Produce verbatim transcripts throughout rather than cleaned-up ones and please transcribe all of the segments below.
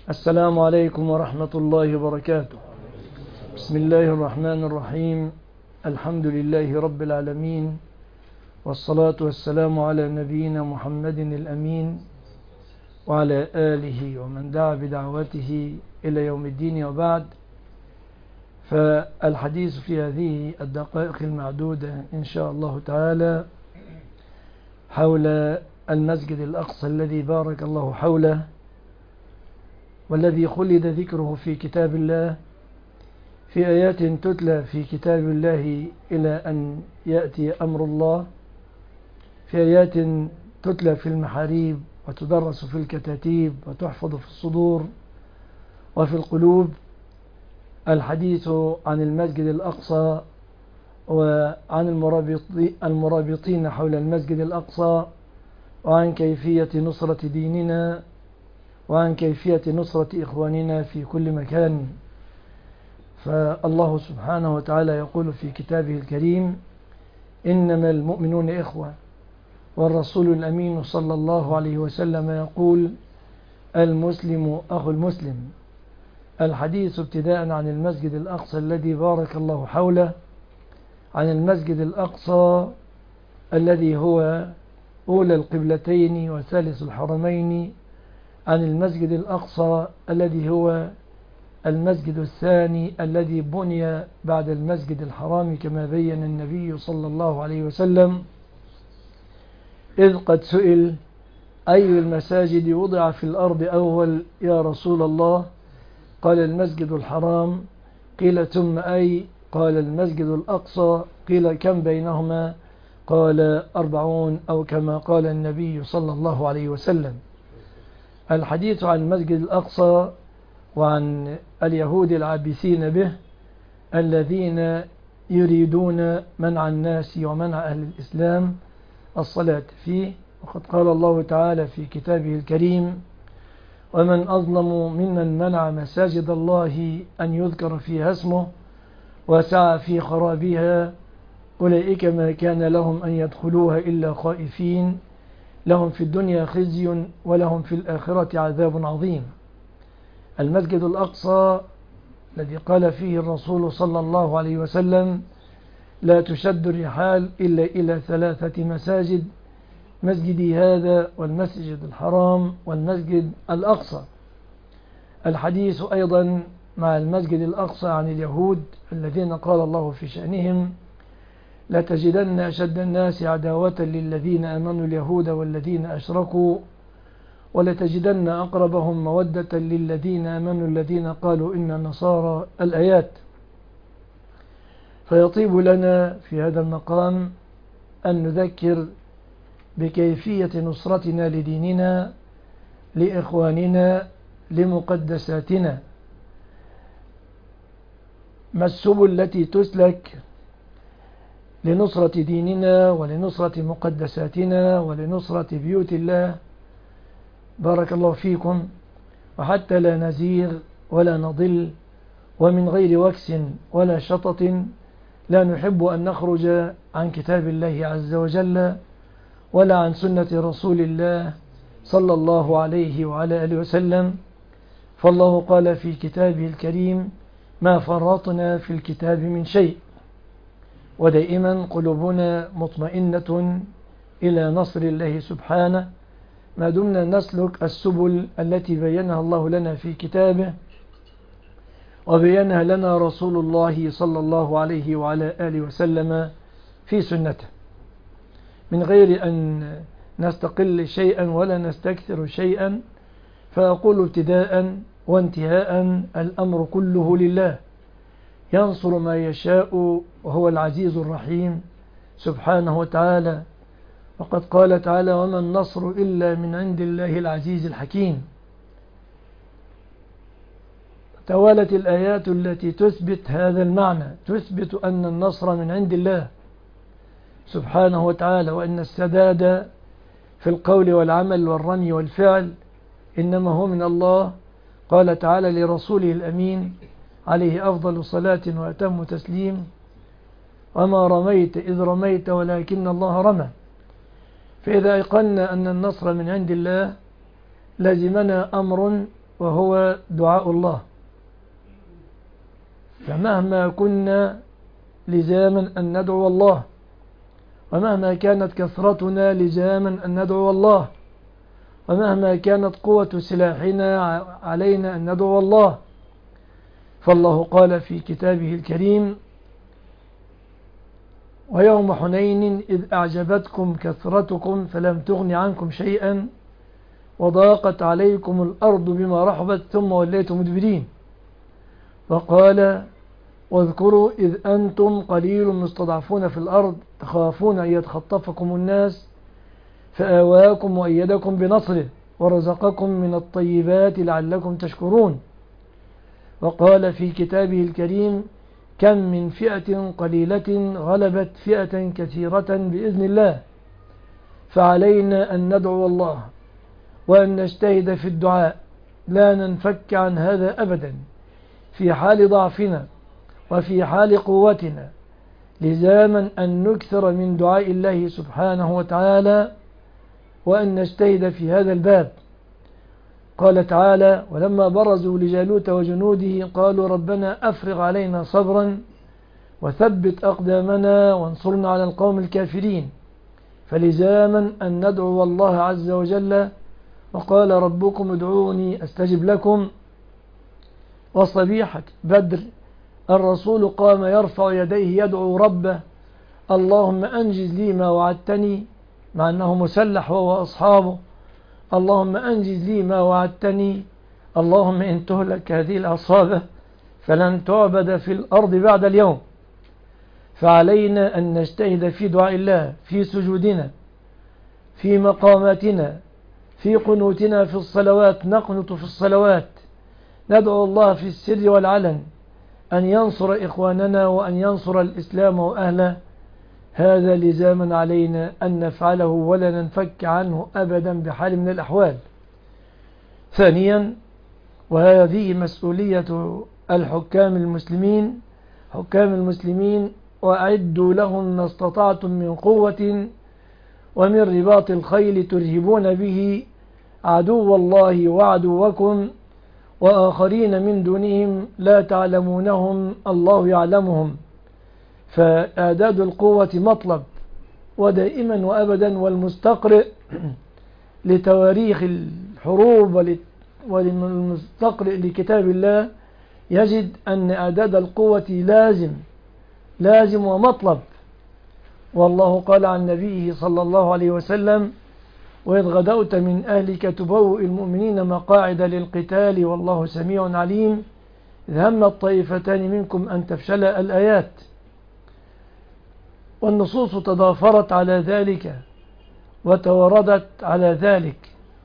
السلام عليكم ورحمة الله وبركاته. بسم الله الرحمن الرحيم. الحمد لله رب العالمين، والصلاة والسلام على نبينا محمد الأمين وعلى آله ومن دعا بدعوته إلى يوم الدين، وبعد. فالحديث في هذه الدقائق المعدودة إن شاء الله تعالى حول المسجد الأقصى الذي بارك الله حوله، والذي خلد ذكره في كتاب الله، في آيات تتلى في كتاب الله إلى أن يأتي أمر الله، في آيات تتلى في المحاريب وتدرس في الكتاتيب وتحفظ في الصدور وفي القلوب. الحديث عن المسجد الأقصى وعن المرابطين حول المسجد الأقصى، وعن كيفية نصرة ديننا، وعن كيفية نصرة إخواننا في كل مكان. فالله سبحانه وتعالى يقول في كتابه الكريم: إنما المؤمنون إخوة. والرسول الأمين صلى الله عليه وسلم يقول: المسلم أخو المسلم. الحديث ابتداء عن المسجد الأقصى الذي بارك الله حوله، عن المسجد الأقصى الذي هو أولى القبلتين وثالث الحرمين، عن المسجد الأقصى الذي هو المسجد الثاني الذي بني بعد المسجد الحرام، كما بين النبي صلى الله عليه وسلم، إذ قد سئل: أي المساجد وضع في الأرض أول يا رسول الله؟ قال: المسجد الحرام. قيل: ثم أي؟ قال: المسجد الأقصى. قيل: كم بينهما؟ قال: أربعون، أو كما قال النبي صلى الله عليه وسلم. الحديث عن المسجد الأقصى وعن اليهود العابثين به، الذين يريدون منع الناس ومنع أهل الإسلام الصلاة فيه. وقد قال الله تعالى في كتابه الكريم: ومن أظلم ممن منع مساجد الله أن يذكر فيها اسمه وسعى في خرابها، أولئك ما كان لهم أن يدخلوها إلا خائفين، لهم في الدنيا خزي ولهم في الآخرة عذاب عظيم. المسجد الأقصى الذي قال فيه الرسول صلى الله عليه وسلم: لا تشد الرحال إلا إلى ثلاثة مساجد، مسجدي هذا والمسجد الحرام والمسجد الأقصى. الحديث أيضا مع المسجد الأقصى عن اليهود الذين قال الله في شأنهم: لتجدن أشد الناس عداوة للذين آمنوا اليهود والذين أشركوا، ولتجدن أقربهم مودة للذين آمنوا الذين قالوا إن النصارى. الآيات. فيطيب لنا في هذا المقام أن نذكر بكيفية نصرتنا لديننا، لإخواننا، لمقدساتنا. ما السبل التي تسلك لنصرة ديننا ولنصرة مقدساتنا ولنصرة بيوت الله؟ بارك الله فيكم. وحتى لا نزيغ ولا نضل، ومن غير وكس ولا شطط، لا نحب أن نخرج عن كتاب الله عز وجل ولا عن سنة رسول الله صلى الله عليه وعلى آله وسلم. فالله قال في كتابه الكريم: ما فرطنا في الكتاب من شيء. ودائما قلوبنا مطمئنة إلى نصر الله سبحانه، ما دمنا نسلك السبل التي بينها الله لنا في كتابه وبينها لنا رسول الله صلى الله عليه وعلى آله وسلم في سنته، من غير أن نستقل شيئا ولا نستكثر شيئا. فأقول ابتداء وانتهاء: الأمر كله لله، ينصر ما يشاء وهو العزيز الرحيم سبحانه وتعالى. وقد قال تعالى: وما النصر إلا من عند الله العزيز الحكيم. توالت الآيات التي تثبت هذا المعنى، تثبت أن النصر من عند الله سبحانه وتعالى، وأن السداد في القول والعمل والرمي والفعل إنما هو من الله. قال تعالى لرسوله الأمين عليه أفضل صلاة وأتم تسليم: وما رميت إذ رميت ولكن الله رمى. فإذا أيقنا أن النصر من عند الله لزمنا أمر وهو دعاء الله. فمهما كنا لزاما أن ندعو الله، ومهما كانت كثرتنا لزاما أن ندعو الله، ومهما كانت قوة سلاحنا علينا أن ندعو الله. فالله قال في كتابه الكريم: ويوم حنين إذ أعجبتكم كثرتكم فلم تغن عنكم شيئا وضاقت عليكم الأرض بما رحبت ثم وليتم مدبرين. وقال: واذكروا إذ أنتم قليل مستضعفون في الأرض تخافون أن يتخطفكم الناس فآواكم وأيدكم بنصره ورزقكم من الطيبات لعلكم تشكرون. وقال في كتابه الكريم: كم من فئة قليلة غلبت فئة كثيرة بإذن الله. فعلينا أن ندعو الله وأن نجتهد في الدعاء، لا ننفك عن هذا أبدا في حال ضعفنا وفي حال قوتنا، لزاما أن نكثر من دعاء الله سبحانه وتعالى وأن نجتهد في هذا الباب. قال تعالى: ولما برزوا لجالوت وجنوده قالوا ربنا أفرغ علينا صبرا وثبت أقدامنا وانصرنا على القوم الكافرين. فلزاما أن ندعو الله عز وجل. وقال ربكم ادعوني أستجب لكم. وصبيحة بدر الرسول قام يرفع يديه يدعو ربه: اللهم أنجز لي ما وعدتني، مع أنه مسلح وهو أصحابه. اللهم أنجز لي ما وعدتني، اللهم إن تهلك هذه العصابة فلن تعبد في الأرض بعد اليوم. فعلينا أن نجتهد في دعاء الله، في سجودنا، في مقاماتنا، في قنوتنا في الصلوات، نقنط في الصلوات، ندعو الله في السر والعلن أن ينصر إخواننا وأن ينصر الإسلام وأهله. هذا لزاما علينا أن نفعله ولا ننفك عنه أبدا بحال من الأحوال. ثانيا، وهذه مسؤولية الحكام المسلمين، حكام المسلمين: وأعدوا لهم ما استطعتم من قوة ومن رباط الخيل ترهبون به عدو الله وعدوكم وآخرين من دونهم لا تعلمونهم الله يعلمهم. فإعداد القوة مطلب ودائما وأبدا، والمستقرئ لتواريخ الحروب والمستقرئ لكتاب الله يجد أن إعداد القوة لازم لازم ومطلب. والله قال عن نبيه صلى الله عليه وسلم: وإذ غدوت من أهلك تبوئ المؤمنين مقاعد للقتال والله سميع عليم إذ هم الطائفتان منكم أن تفشل الآيات. والنصوص تضافرت على ذلك وتوردت على ذلك،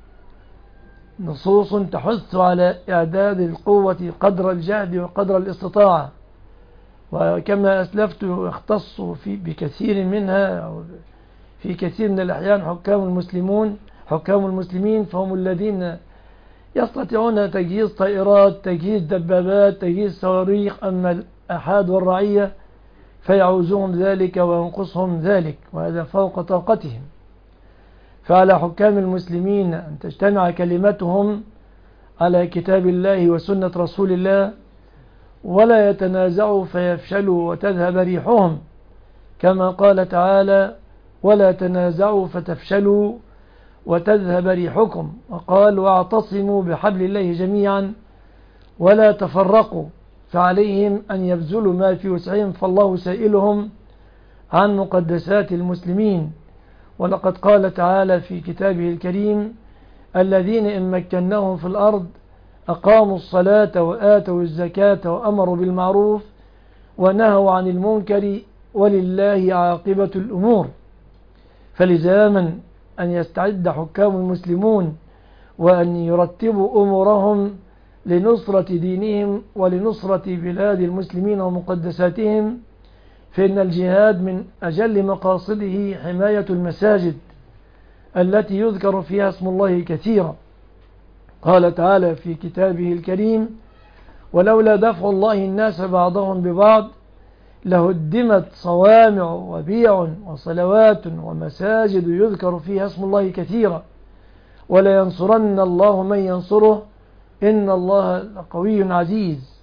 نصوص تحث على إعداد القوة قدر الجهد وقدر الاستطاعة. وكما أسلفت يختص في بكثير منها في كثير من الأحيان حكام المسلمون حكام المسلمين فهم الذين يستطيعون تجهيز طائرات، تجهيز دبابات، تجهيز صواريخ، أما الأحاد والرعية فيعوزهم ذلك وينقصهم ذلك، وهذا فوق طاقتهم. فعلى حكام المسلمين أن تجتمع كلمتهم على كتاب الله وسنة رسول الله، ولا يتنازعوا فيفشلوا وتذهب ريحهم، كما قال تعالى: ولا تنازعوا فتفشلوا وتذهب ريحكم. وقال: واعتصموا بحبل الله جميعا ولا تفرقوا. فعليهم أن يبذلوا ما في وسعهم، فالله سائلهم عن مقدسات المسلمين. ولقد قال تعالى في كتابه الكريم: الذين إن مكناهم في الأرض أقاموا الصلاة وآتوا الزكاة وأمروا بالمعروف ونهوا عن المنكر ولله عاقبة الأمور. فلزاما أن يستعد حكام المسلمون وأن يرتبوا أمورهم لنصرة دينهم ولنصرة بلاد المسلمين ومقدساتهم، فإن الجهاد من أجل مقاصده حماية المساجد التي يذكر فيها اسم الله كثيرا. قال تعالى في كتابه الكريم: ولولا دفع الله الناس بعضهم ببعض لهدمت صوامع وبيع وصلوات ومساجد يذكر فيها اسم الله كثيرا ولا ينصرن الله من ينصره إن الله قوي عزيز،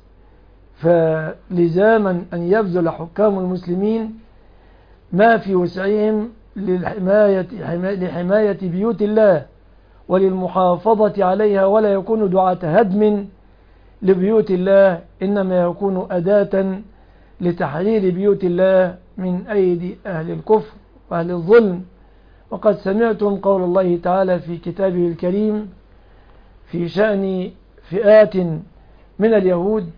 فلزاما أن يبذل حكام المسلمين ما في وسعهم للحماية لحماية بيوت الله وللمحافظة عليها، ولا يكون دعاة هدم لبيوت الله، إنما يكون أداة لتحرير بيوت الله من أيدي أهل الكفر وأهل الظلم. وقد سمعتم قول الله تعالى في كتابه الكريم في شأن فئات من اليهود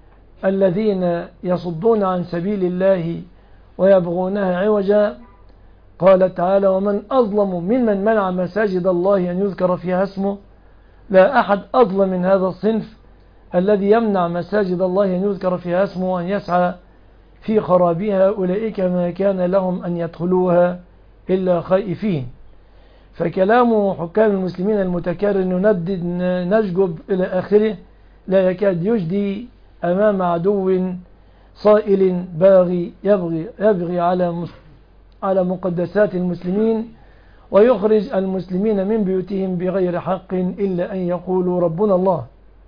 الذين يصدون عن سبيل الله ويبغونها عوجا. قال تعالى: ومن أظلم ممن منع مساجد الله أن يذكر فيها اسمه. لا أحد أظلم من هذا الصنف الذي يمنع مساجد الله أن يذكر فيها اسمه وأن يسعى في خرابها. أولئك ما كان لهم أن يدخلوها إلا خائفين. فكلام حكام المسلمين المتكرر نندد نشجب إلى آخره لا يكاد يجدي أمام عدو صائل باغي يبغي, يبغي على على مقدسات المسلمين ويخرج المسلمين من بيوتهم بغير حق إلا أن يقولوا ربنا الله.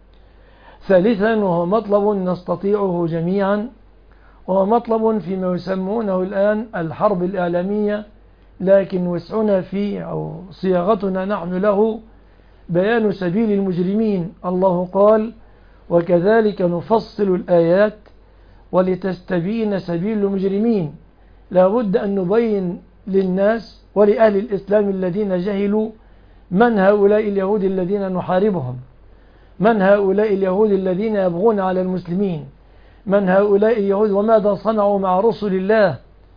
ثالثا، وهو مطلب نستطيعه جميعا، وهو مطلب فيما يسمونه الآن الحرب الإعلامية، لكن وسعنا فيه أو صياغتنا نحن له بيان سبيل المجرمين. الله قال: وكذلك نفصل الآيات ولتستبين سبيل المجرمين. لا بد أن نبين للناس ولأهل الإسلام الذين جهلوا من هؤلاء اليهود الذين نحاربهم، من هؤلاء اليهود الذين يبغون على المسلمين، من هؤلاء اليهود وماذا صنعوا مع رسل الله.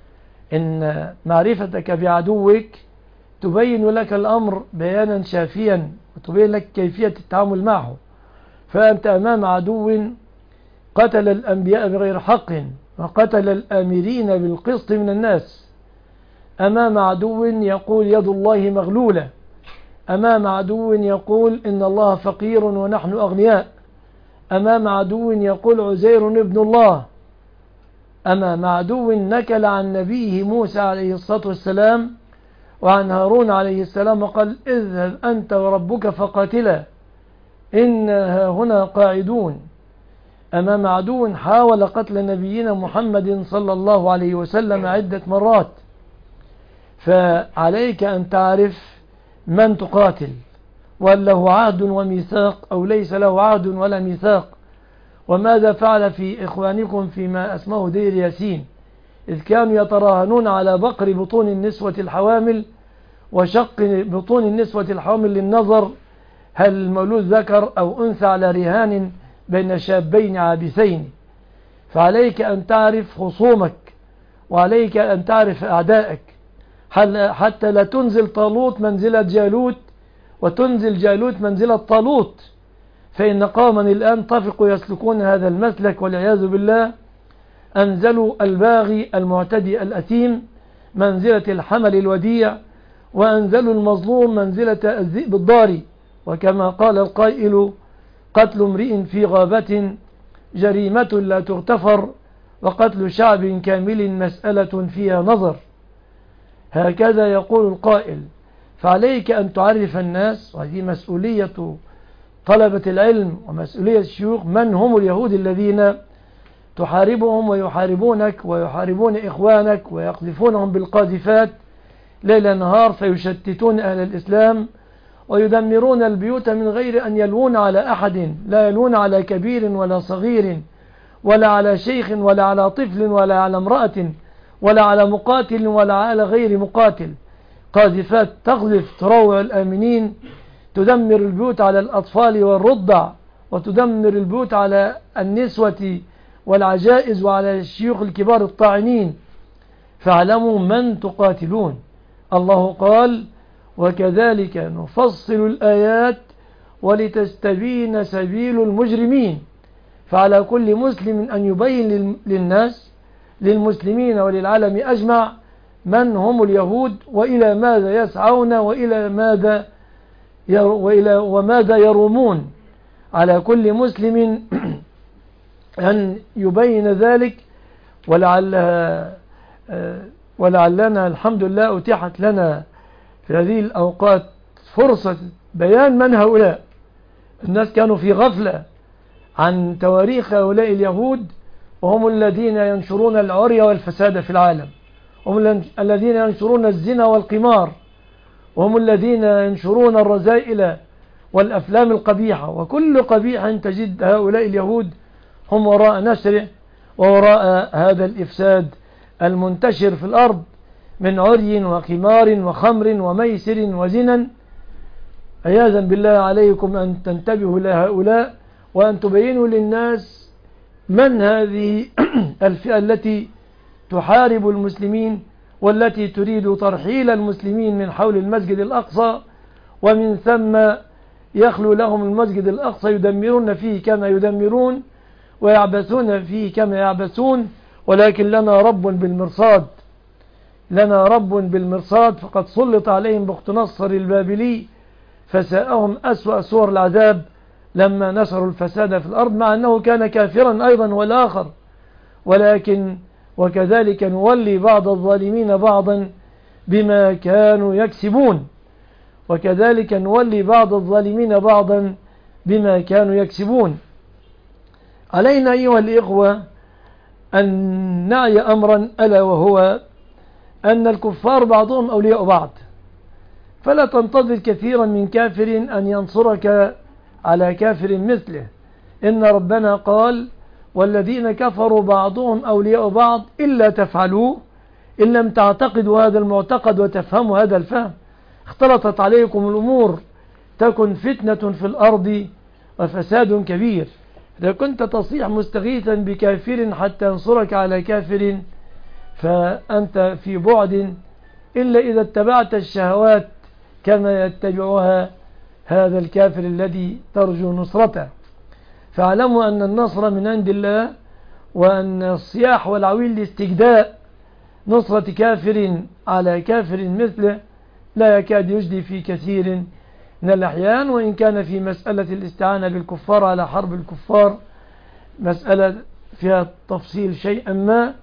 إن معرفتك بعدوك تبين لك الأمر بيانا شافيا وتبين لك كيفية التعامل معه. فأنت أمام عدو قتل الأنبياء بغير حق وقتل الآمرين بالقسط من الناس، أمام عدو يقول يد الله مغلولة، أمام عدو يقول إن الله فقير ونحن أغنياء، أمام عدو يقول عزير ابن الله، أمام عدو نكل عن نبيه موسى عليه الصلاة والسلام وعن هارون عليه السلام وقال: اذهب أنت وربك فقاتلا إنا هنا قاعدون. أمام عدو حاول قتل نبينا محمد صلى الله عليه وسلم عدة مرات. فعليك أن تعرف من تقاتل، وهل له عهد وميثاق أو ليس له عهد ولا ميثاق، وماذا فعل في إخوانكم فيما اسمه دير ياسين، إذ كانوا يتراهنون على بقر بطون النسوة الحوامل وشق بطون النسوة الحوامل للنظر هل المولود ذكر أو أنثى على رهان بين شابين عابثين. فعليك أن تعرف خصومك وعليك أن تعرف أعدائك حتى لا تنزل طالوت منزلة جالوت وتنزل جالوت منزلة طالوت. فإن قوما الآن طفقوا يسلكون هذا المسلك والعياذ بالله، أنزلوا الباغي المعتدي الأثيم منزلة الحمل الوديع، وأنزلوا المظلوم منزلة الذئب الضاري. وكما قال القائل: قتل امرئ في غابة جريمة لا تغتفر، وقتل شعب كامل مسألة فيها نظر. هكذا يقول القائل. فعليك أن تعرف الناس، وهذه مسؤولية طلبة العلم ومسؤولية الشيوخ، من هم اليهود الذين تحاربهم ويحاربونك ويحاربون إخوانك ويقذفونهم بالقاذفات ليل نهار، فيشتتون أهل الإسلام ويدمرون البيوت من غير أن يلوون على أحد، لا يلوون على كبير ولا صغير ولا على شيخ ولا على طفل ولا على امرأة ولا على مقاتل ولا على غير مقاتل. قاذفات تقذف تروع الآمنين، تدمر البيوت على الأطفال والرضع، وتدمر البيوت على النسوة والعجائز وعلى الشيوخ الكبار الطاعنين. فاعلموا من تقاتلون. الله قال: وكذلك نفصل الآيات ولتستبين سبيل المجرمين. فعلى كل مسلم أن يبين للناس للمسلمين وللعالم أجمع من هم اليهود وإلى ماذا يسعون وإلى ماذا وإلى وماذا يرومون. على كل مسلم أن يبين ذلك. ولعلها ولعلنا الحمد لله أتيحت لنا في هذه الأوقات فرصة بيان من هؤلاء، الناس كانوا في غفلة عن تواريخ هؤلاء اليهود، وهم الذين ينشرون العري والفساد في العالم، هم الذين ينشرون الزنا والقمار، وهم الذين ينشرون الرذائل والأفلام القبيحة، وكل قبيح تجد هؤلاء اليهود هم وراء نشره ووراء هذا الإفساد المنتشر في الأرض من عري وقمار وخمر وميسر وزنا. عياذا بالله عليكم أن تنتبهوا لهؤلاء وأن تبينوا للناس من هذه الفئة التي تحارب المسلمين والتي تريد ترحيل المسلمين من حول المسجد الأقصى، ومن ثم يخلو لهم المسجد الأقصى يدمرون فيه كما يدمرون ويعبثون فيه كما يعبثون. ولكن لنا رب بالمرصاد، لنا رب بالمرصاد، فقد سلط عليهم بخت نصر البابلي فساءهم أسوأ صور العذاب لما نشروا الفساد في الأرض، مع أنه كان كافرا أيضا والآخر. ولكن وكذلك نولي بعض الظالمين بعضا بما كانوا يكسبون، وكذلك نولي بعض الظالمين بعضا بما كانوا يكسبون. علينا أيها الإخوة أن نعي أمرا، ألا وهو أن الكفار بعضهم أولياء بعض، فلا تنتظر كثيرا من كافر أن ينصرك على كافر مثله. إن ربنا قال: والذين كفروا بعضهم أولياء بعض إلا تفعلوه إن لم تعتقدوا هذا المعتقد وتفهموا هذا الفهم اختلطت عليكم الأمور تكن فتنة في الأرض وفساد كبير. إذا كنت تصيح مستغيثا بكافر حتى ينصرك على كافر فأنت في بعد، إلا إذا اتبعت الشهوات كما يتبعها هذا الكافر الذي ترجو نصرته. فاعلموا أن النصر من عند الله، وأن الصياح والعويل لاستجداء نصرة كافر على كافر مثله لا يكاد يجدي في كثير من الأحيان. وإن كان في مسألة الاستعانة بالكفار على حرب الكفار مسألة فيها تفصيل شيئا ما،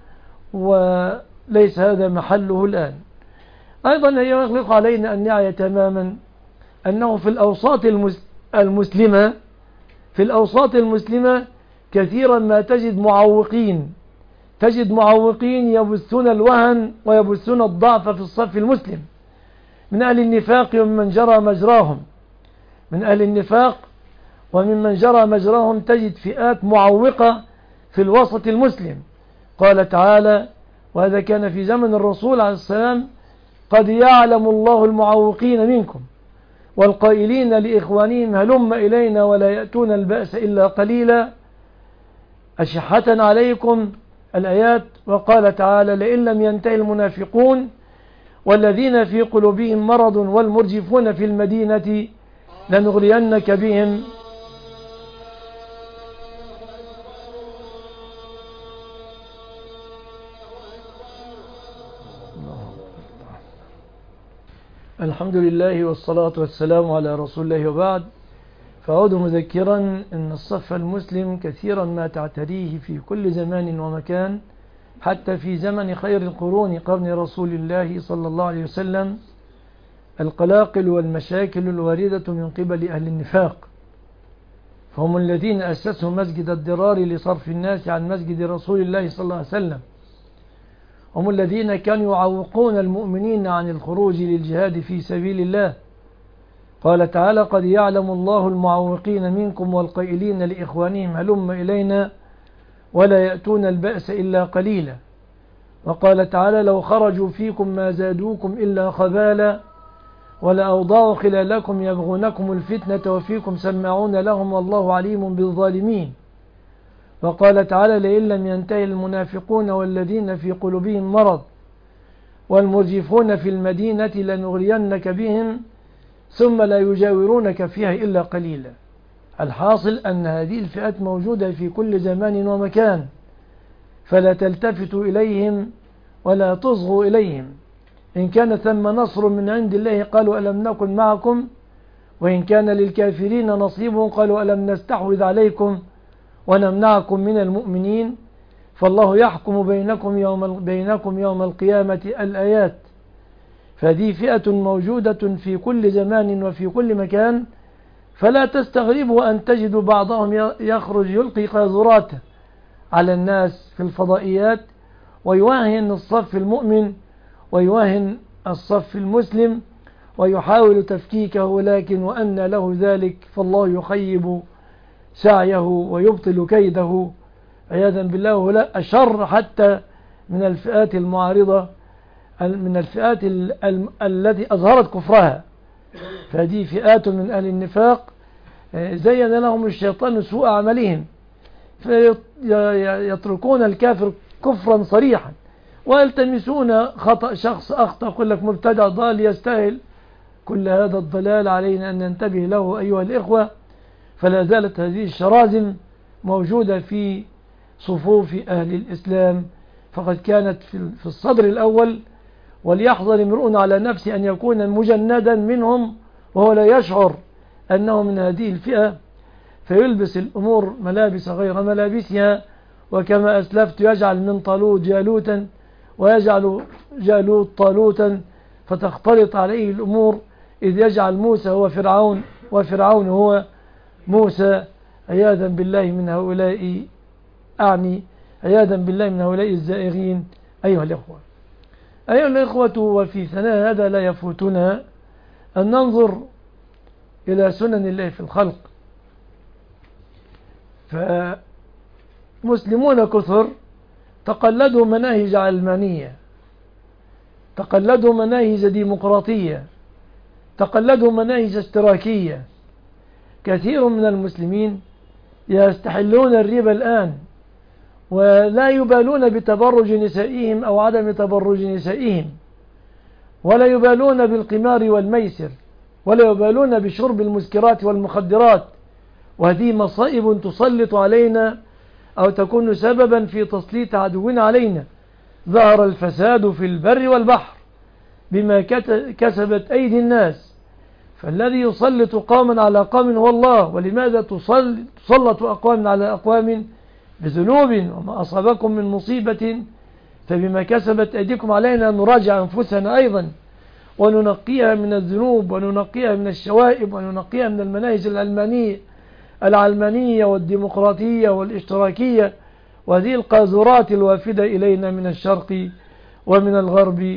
وليس هذا محله الآن. أيضا يغلق علينا أن نعي تماما أنه في الأوساط المسلمة في الأوساط المسلمة كثيرا ما تجد معوقين تجد معوقين يبثون الوهن ويبثون الضعف في الصف المسلم، من أهل النفاق ومن جرى مجراهم من أهل النفاق وممن جرى مجراهم تجد فئات معوقة في الوسط المسلم. قال تعالى: وهذا كان في زمن الرسول عليه السلام: قد يعلم الله المعوقين منكم والقائلين لإخوانهم هلم إلينا ولا يأتون البأس إلا قليلا أشحة عليكم الآيات. وقال تعالى: لئن لم ينتهي المنافقون والذين في قلوبهم مرض والمرجفون في المدينة لنغرينك بهم الحمد لله والصلاة والسلام على رسول الله، وبعد. فأعود مذكرا أن الصف المسلم كثيرا ما تعتريه في كل زمان ومكان، حتى في زمن خير القرون قرن رسول الله صلى الله عليه وسلم، القلاقل والمشاكل الواردة من قبل أهل النفاق، فهم الذين أسسوا مسجد الضرار لصرف الناس عن مسجد رسول الله صلى الله عليه وسلم، هم الذين كانوا يعوقون المؤمنين عن الخروج للجهاد في سبيل الله. قال تعالى: قد يعلم الله المعوقين منكم والقائلين لإخوانهم هلم إلينا ولا يأتون البأس إلا قليلا. وقال تعالى: لو خرجوا فيكم ما زادوكم إلا خبالا ولأوضاعوا خلالكم يبغونكم الفتنة وفيكم سماعون لهم والله عليم بالظالمين. وقال تعالى: لئن لم ينتهي المنافقون والذين في قلوبهم مرض والمرجفون في المدينة لنغرينك بهم ثم لا يجاورونك فيها إلا قليلا. الحاصل أن هذه الفئات موجودة في كل زمان ومكان، فلا تلتفتوا إليهم ولا تصغوا إليهم. إن كان ثم نصر من عند الله قالوا ألم نكن معكم، وإن كان للكافرين نصيب قالوا ألم نستحوذ عليكم ونمنعكم من المؤمنين فالله يحكم بينكم يوم, بينكم يوم القيامة. الآيات. فهذه فئة موجودة في كل زمان وفي كل مكان، فلا تستغربوا أن تجدوا بعضهم يخرج يلقي قاذوراته على الناس في الفضائيات ويواهن الصف المؤمن ويواهن الصف المسلم ويحاول تفكيكه، ولكن وأن له ذلك فالله يخيب سعيه ويبطل كيده عياذا بالله. ولا أشر حتى من الفئات المعارضة، من الفئات التي أظهرت كفرها، فهذه فئات من أهل النفاق زين لهم الشيطان سوء عملهم فيتركون الكافر كفرا صريحا ويلتمسون خطأ شخص أخطأ، يقول لك مبتدع ضال يستاهل. كل هذا الضلال علينا أن ننتبه له أيها الإخوة، فلا زالت هذه الشرازم موجودة في صفوف أهل الإسلام، فقد كانت في الصدر الأول. وليحذر امرؤ على نفسه أن يكون مجندا منهم وهو لا يشعر أنه من هذه الفئة، فيلبس الأمور ملابس غير ملابسها، وكما أسلفت يجعل من طالوت جالوتا ويجعل جالوت طالوتا فتختلط عليه الأمور، إذ يجعل موسى هو فرعون وفرعون هو موسى، عياذا بالله من هؤلاء، أعني عياذا بالله من هؤلاء الزائغين. أيها الإخوة أيها الإخوة وفي ثناء هذا لا يفوتنا أن ننظر إلى سنن الله في الخلق. فمسلمون كثر تقلدوا مناهج علمانية، تقلدوا مناهج ديمقراطية، تقلدوا مناهج اشتراكية. كثير من المسلمين يستحلون الربا الآن ولا يبالون بتبرج نسائهم أو عدم تبرج نسائهم، ولا يبالون بالقمار والميسر، ولا يبالون بشرب المسكرات والمخدرات، وهذه مصائب تسلط علينا أو تكون سببا في تسليط عدونا علينا. ظهر الفساد في البر والبحر بما كسبت أيدي الناس، فالذي يسلط قوما على قوم هو الله. ولماذا تسلط أقوام على أقوام؟ بذنوب، وما أصابكم من مصيبة فبما كسبت أيديكم. علينا أن نراجع أنفسنا أيضا وننقيها من الذنوب وننقيها من الشوائب وننقيها من المناهج العلمانية العلمانية والديمقراطية والاشتراكية وهذه القاذورات الوافدة إلينا من الشرق ومن الغرب.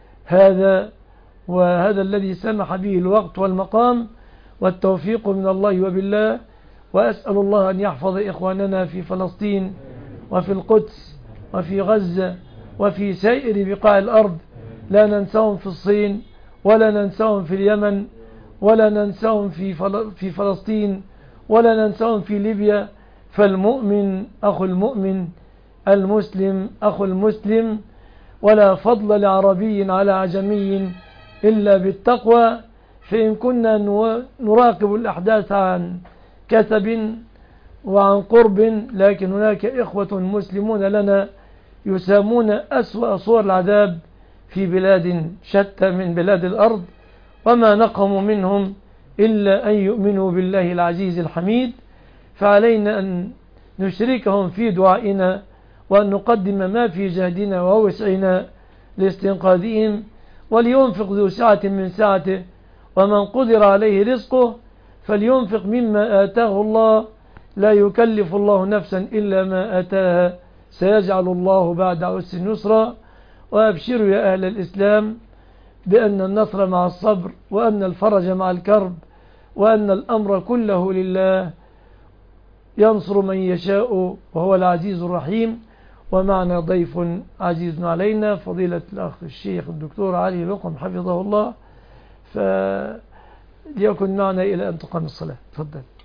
هذا وهذا الذي سمح به الوقت والمقام، والتوفيق من الله وبالله. وأسأل الله أن يحفظ إخواننا في فلسطين وفي القدس وفي غزة وفي سائر بقاع الأرض، لا ننساهم في الصين ولا ننساهم في اليمن ولا ننساهم في في فلسطين ولا ننساهم في ليبيا. فالمؤمن أخو المؤمن، المسلم أخو المسلم، ولا فضل لعربي على عجمي إلا بالتقوى. فإن كنا نراقب الأحداث عن كثب وعن قرب، لكن هناك إخوة مسلمون لنا يسامون أسوأ صور العذاب في بلاد شتى من بلاد الأرض، وما نقموا منهم إلا أن يؤمنوا بالله العزيز الحميد. فعلينا أن نشركهم في دعائنا وأن نقدم ما في جهدنا ووسعنا لاستنقاذهم. ولينفق ذو سعة من سعته، ومن قدر عليه رزقه فلينفق مما آتاه الله، لا يكلف الله نفسا إلا ما آتاها، سيجعل الله بعد عسر يسرا. وأبشروا يا أهل الإسلام بأن النصر مع الصبر، وأن الفرج مع الكرب، وأن الأمر كله لله، ينصر من يشاء وهو العزيز الرحيم. ومعنا ضيف عزيز علينا فضيلة الأخ الشيخ الدكتور علي لقم حفظه الله، فليكن معنا إلى أن تقام الصلاة. تفضل.